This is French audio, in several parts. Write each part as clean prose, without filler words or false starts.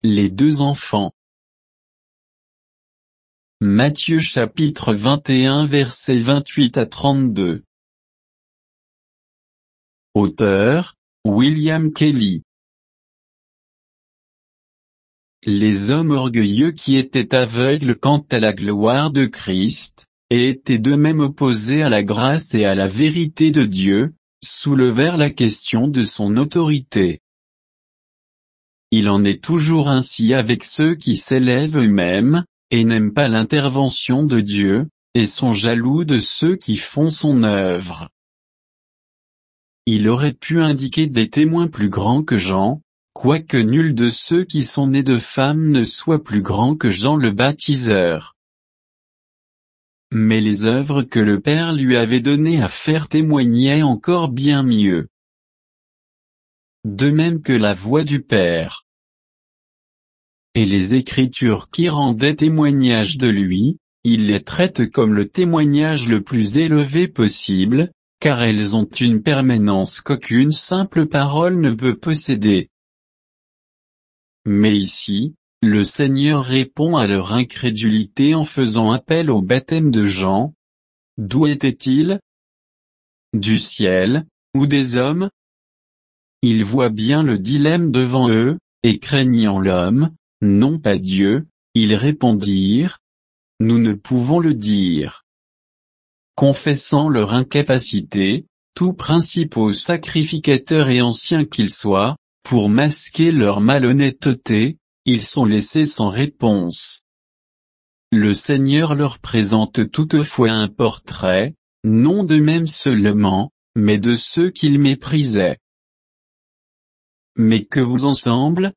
les deux enfants. Matthieu chapitre 21 versets 28 à 32. Auteur, William Kelly. Les hommes orgueilleux qui étaient aveugles quant à la gloire de Christ, et étaient d'eux-mêmes opposés à la grâce et à la vérité de Dieu, soulevèrent la question de son autorité. Il en est toujours ainsi avec ceux qui s'élèvent eux-mêmes, et n'aiment pas l'intervention de Dieu, et sont jaloux de ceux qui font son œuvre. Il aurait pu indiquer des témoins plus grands que Jean, quoique nul de ceux qui sont nés de femmes ne soit plus grand que Jean le baptiseur. Mais les œuvres que le Père lui avait données à faire témoignaient encore bien mieux. De même que la voix du Père. Et les Écritures qui rendaient témoignage de lui, il les traite comme le témoignage le plus élevé possible, car elles ont une permanence qu'aucune simple parole ne peut posséder. Mais ici, le Seigneur répond à leur incrédulité en faisant appel au baptême de Jean. D'où était-il? Du ciel, ou des hommes? Ils voient bien le dilemme devant eux, et craignant l'homme, non pas Dieu, ils répondirent: nous ne pouvons le dire. Confessant leur incapacité, tout principaux sacrificateurs et anciens qu'ils soient, pour masquer leur malhonnêteté, ils sont laissés sans réponse. Le Seigneur leur présente toutefois un portrait, non d'eux-mêmes seulement, mais de ceux qu'ils méprisaient. Mais que vous en semble?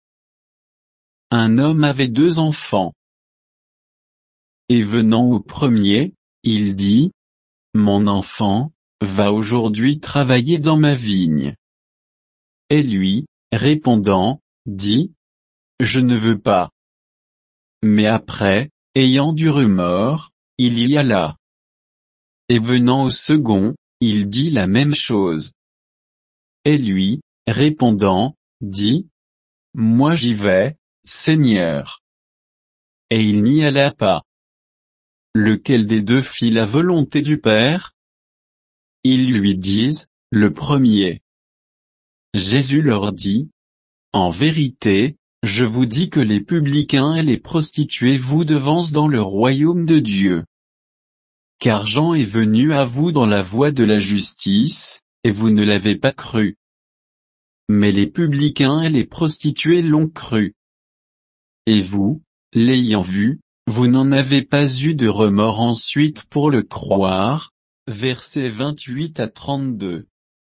Un homme avait 2 enfants. Et venant au premier, il dit: mon enfant, va aujourd'hui travailler dans ma vigne. Et lui, répondant, dit: je ne veux pas. Mais après, ayant du remords, il y alla. Et venant au second, il dit la même chose. Et lui, répondant, dit: moi j'y vais, Seigneur. Et il n'y alla pas. Lequel des deux fit la volonté du Père? Ils lui disent: le premier. Jésus leur dit: en vérité, je vous dis que les publicains et les prostituées vous devancent dans le royaume de Dieu. Car Jean est venu à vous dans la voie de la justice, et vous ne l'avez pas cru. Mais les publicains et les prostituées l'ont cru. Et vous, l'ayant vu, vous n'en avez pas eu de remords ensuite pour le croire. Versets 28 à 32.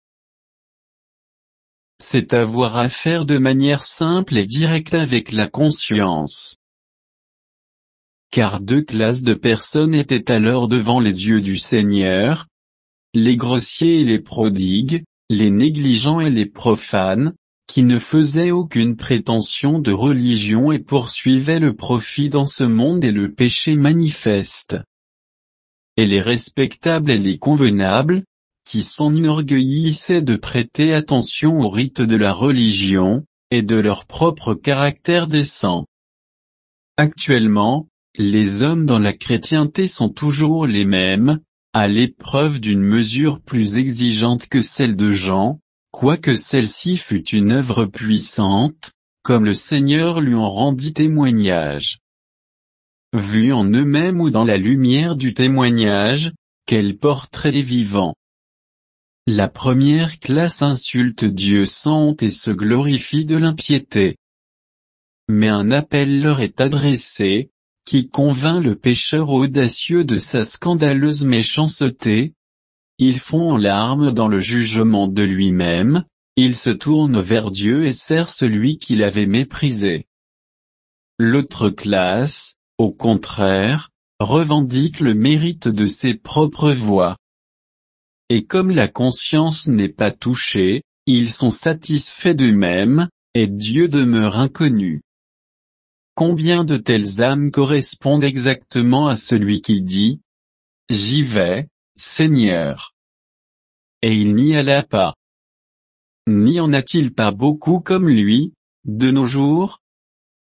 C'est avoir affaire de manière simple et directe avec la conscience. Car 2 classes de personnes étaient alors devant les yeux du Seigneur: les grossiers et les prodigues, les négligents et les profanes, qui ne faisaient aucune prétention de religion et poursuivaient le profit dans ce monde et le péché manifeste. Et les respectables et les convenables, qui s'enorgueillissaient de prêter attention aux rites de la religion, et de leur propre caractère décent. Actuellement, les hommes dans la chrétienté sont toujours les mêmes, à l'épreuve d'une mesure plus exigeante que celle de Jean, quoique celle-ci fût une œuvre puissante, comme le Seigneur lui en rendit témoignage. Vus en eux-mêmes ou dans la lumière du témoignage, quel portrait est vivant. La première classe insulte Dieu sans honte et se glorifie de l'impiété. Mais un appel leur est adressé, qui convainc le pécheur audacieux de sa scandaleuse méchanceté. Ils font en larmes dans le jugement de lui-même, ils se tournent vers Dieu et serrent celui qu'il avait méprisé. L'autre classe, au contraire, revendique le mérite de ses propres voies. Et comme la conscience n'est pas touchée, ils sont satisfaits d'eux-mêmes, et Dieu demeure inconnu. Combien de telles âmes correspondent exactement à celui qui dit: j'y vais, Seigneur. Et il n'y alla pas. N'y en a-t-il pas beaucoup comme lui, de nos jours?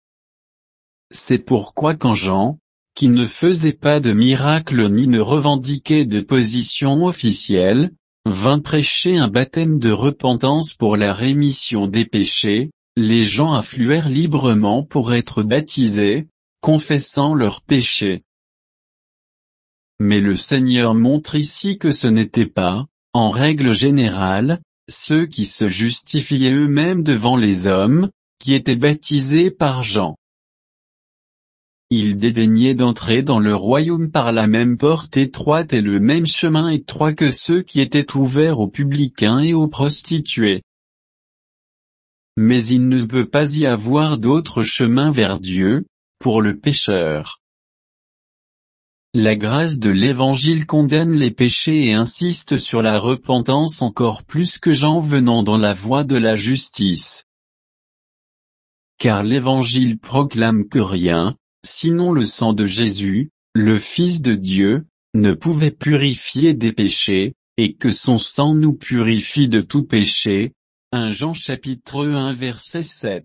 C'est pourquoi quand Jean, qui ne faisait pas de miracles ni ne revendiquait de position officielle, vint prêcher un baptême de repentance pour la rémission des péchés, les gens affluèrent librement pour être baptisés, confessant leurs péchés. Mais le Seigneur montre ici que ce n'était pas, en règle générale, ceux qui se justifiaient eux-mêmes devant les hommes, qui étaient baptisés par Jean. Ils dédaignaient d'entrer dans le royaume par la même porte étroite et le même chemin étroit que ceux qui étaient ouverts aux publicains et aux prostituées. Mais il ne peut pas y avoir d'autre chemin vers Dieu, pour le pécheur. La grâce de l'Évangile condamne les péchés et insiste sur la repentance encore plus que Jean venant dans la voie de la justice. Car l'Évangile proclame que rien, sinon le sang de Jésus, le Fils de Dieu, ne pouvait purifier des péchés, et que son sang nous purifie de tout péché. 1 Jean chapitre 1 verset 7.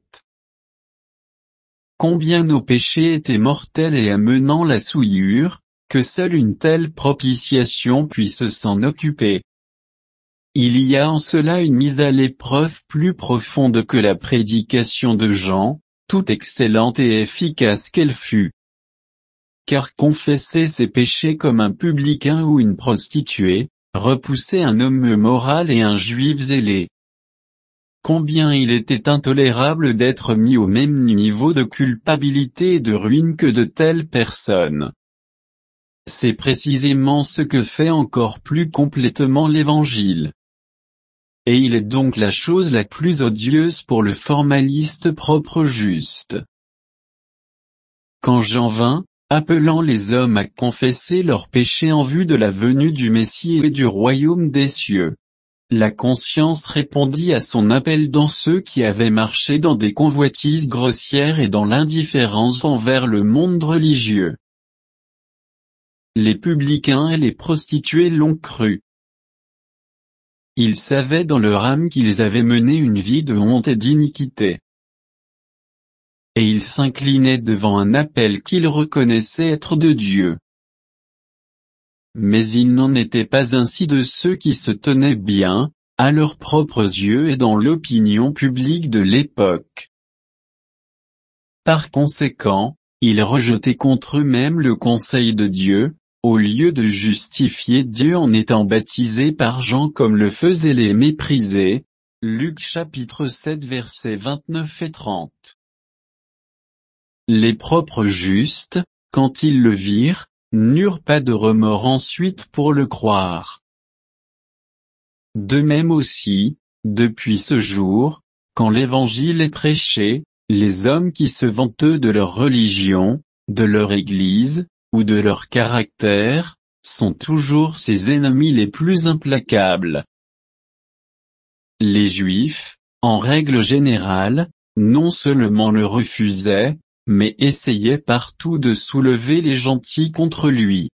Combien nos péchés étaient mortels et amenant la souillure, que seule une telle propitiation puisse s'en occuper. Il y a en cela une mise à l'épreuve plus profonde que la prédication de Jean, toute excellente et efficace qu'elle fût. Car confesser ses péchés comme un publicain ou une prostituée, repousser un homme moral et un juif zélé. Combien il était intolérable d'être mis au même niveau de culpabilité et de ruine que de telles personnes. C'est précisément ce que fait encore plus complètement l'Évangile. Et il est donc la chose la plus odieuse pour le formaliste propre juste. Quand Jean vint, appelant les hommes à confesser leurs péchés en vue de la venue du Messie et du royaume des cieux, la conscience répondit à son appel dans ceux qui avaient marché dans des convoitises grossières et dans l'indifférence envers le monde religieux. Les publicains et les prostituées l'ont cru. Ils savaient dans leur âme qu'ils avaient mené une vie de honte et d'iniquité. Et ils s'inclinaient devant un appel qu'ils reconnaissaient être de Dieu. Mais il n'en était pas ainsi de ceux qui se tenaient bien, à leurs propres yeux et dans l'opinion publique de l'époque. Par conséquent, ils rejetaient contre eux-mêmes le conseil de Dieu, au lieu de justifier Dieu en étant baptisés par Jean comme le faisaient les méprisés. Luc chapitre 7 versets 29 et 30. Les propres justes, quand ils le virent, n'eurent pas de remords ensuite pour le croire. De même aussi, depuis ce jour, quand l'Évangile est prêché, les hommes qui se vantent de leur religion, de leur Église, ou de leur caractère, sont toujours ses ennemis les plus implacables. Les Juifs, en règle générale, non seulement le refusaient, mais essayaient partout de soulever les gentils contre lui.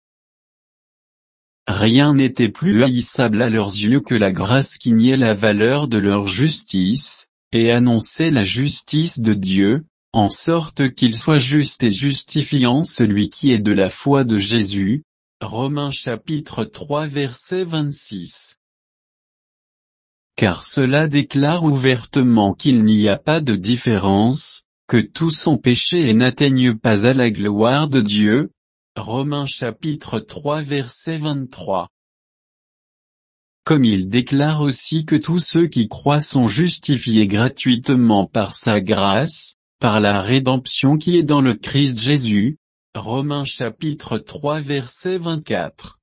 Rien n'était plus haïssable à leurs yeux que la grâce qui niait la valeur de leur justice, et annonçait la justice de Dieu, en sorte qu'il soit juste et justifiant celui qui est de la foi de Jésus. Romains chapitre 3 verset 26. Car cela déclare ouvertement qu'il n'y a pas de différence, que tous sont péchés et n'atteignent pas à la gloire de Dieu. Romains chapitre 3 verset 23. Comme il déclare aussi que tous ceux qui croient sont justifiés gratuitement par sa grâce, par la rédemption qui est dans le Christ Jésus. Romains chapitre 3 verset 24.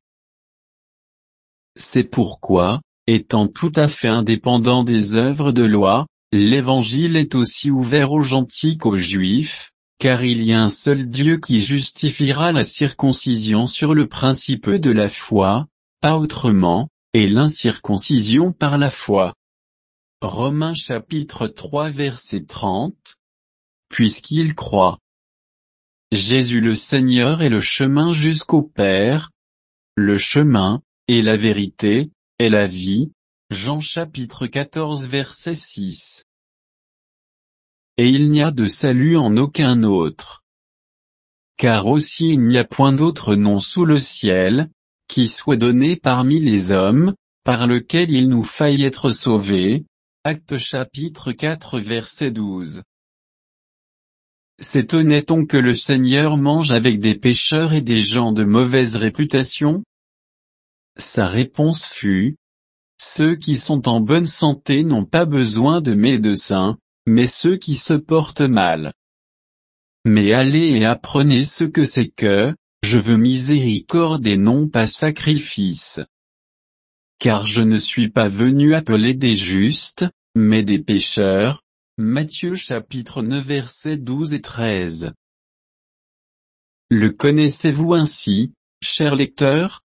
C'est pourquoi, étant tout à fait indépendant des œuvres de loi, l'Évangile est aussi ouvert aux gentils qu'aux Juifs, car il y a un seul Dieu qui justifiera la circoncision sur le principe de la foi, pas autrement, et l'incirconcision par la foi. Romains chapitre 3 verset 30. Puisqu'il croit. Jésus le Seigneur est le chemin jusqu'au Père. Le chemin, et la vérité, et la vie. Jean chapitre 14 verset 6. Et il n'y a de salut en aucun autre. car aussi il n'y a point d'autre nom sous le ciel, qui soit donné parmi les hommes, par lequel il nous faille être sauvés. Actes chapitre 4 verset 12. S'étonnait-on que le Seigneur mange avec des pécheurs et des gens de mauvaise réputation? Sa réponse fut: ceux qui sont en bonne santé n'ont pas besoin de médecin, mais ceux qui se portent mal. Mais allez et apprenez ce que c'est que, je veux miséricorde et non pas sacrifice. Car je ne suis pas venu appeler des justes, mais des pécheurs. Matthieu chapitre 9 versets 12 et 13. Le connaissez-vous ainsi, cher lecteur?